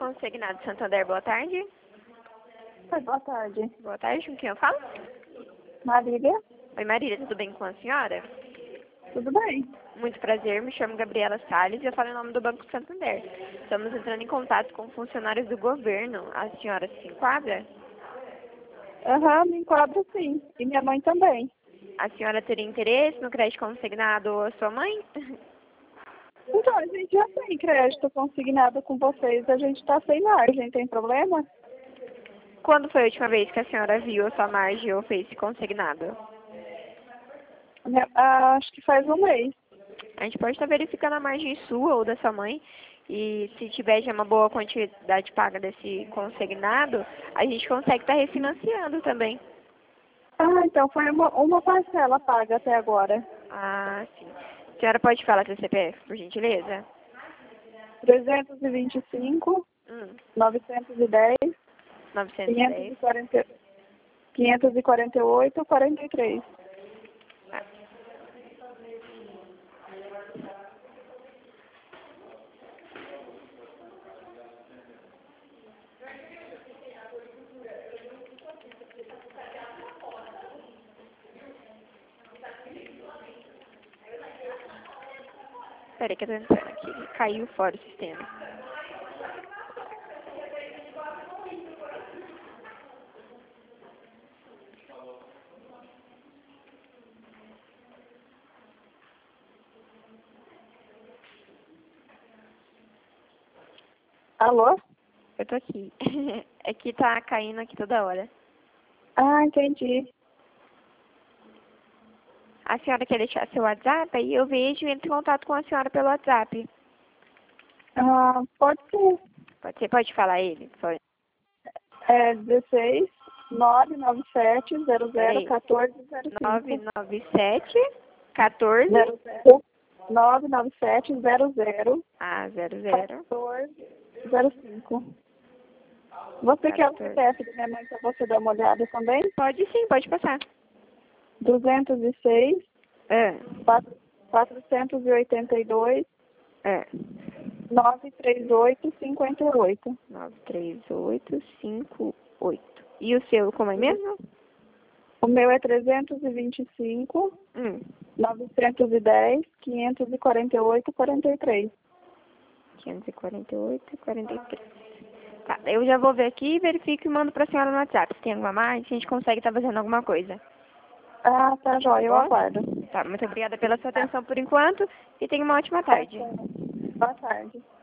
Consignado Santander, boa tarde. Oi, boa tarde. Boa tarde, com quem eu falo? Marília, Oi, Marília, tudo bem com a senhora? tudo bem? Muito prazer, me chamo Gabriela Salles e eu falo em nome do Banco Santander. Estamos entrando em contato com funcionários do governo. A senhora se enquadra? Aham, me enquadro sim. E minha mãe também. A senhora teria interesse no crédito consignado ou a sua mãe? Então, a gente já tem crédito consignado com vocês. A gente está sem margem, tem problema? Quando foi a última vez que a senhora viu a sua margem ou fez esse consignado? Acho que faz um mês. A gente pode estar verificando a margem sua ou da sua mãe. E se tiver já uma boa quantidade paga desse consignado, a gente consegue estar refinanciando também. Ah, então foi uma parcela paga até agora. Ah, sim. A senhora pode falar seu CPF, por gentileza? 325, 910, 910. 548, 43. Ah, peraí que eu tô entrando aqui. Caiu fora o sistema. Alô? Eu tô aqui. É que tá caindo aqui toda hora. Ah, entendi. A senhora quer deixar seu WhatsApp? Aí eu vejo e entro em contato com a senhora pelo WhatsApp. Ah, pode ser. Pode falar ele? É 16 997 00 Peraí. 14 05. 997 14 997 00 ah, 00 14 05. Você quer o 14. CPF da minha mãe para você dar uma olhada também? Pode sim, pode passar. 206 Ah, 482 ah. 938 58. 93858. E o seu, como é mesmo? O meu é 325 Hum. 910 548 43. 548 e 43. Tá, eu já vou ver aqui, verifico e mando pra senhora no WhatsApp. Se tem alguma mais, se a gente consegue estar fazendo alguma coisa. Ah, tá Tá jóia, eu bom? aguardo. Tá, muito obrigada pela sua atenção por enquanto e tenha uma ótima tarde. Boa tarde.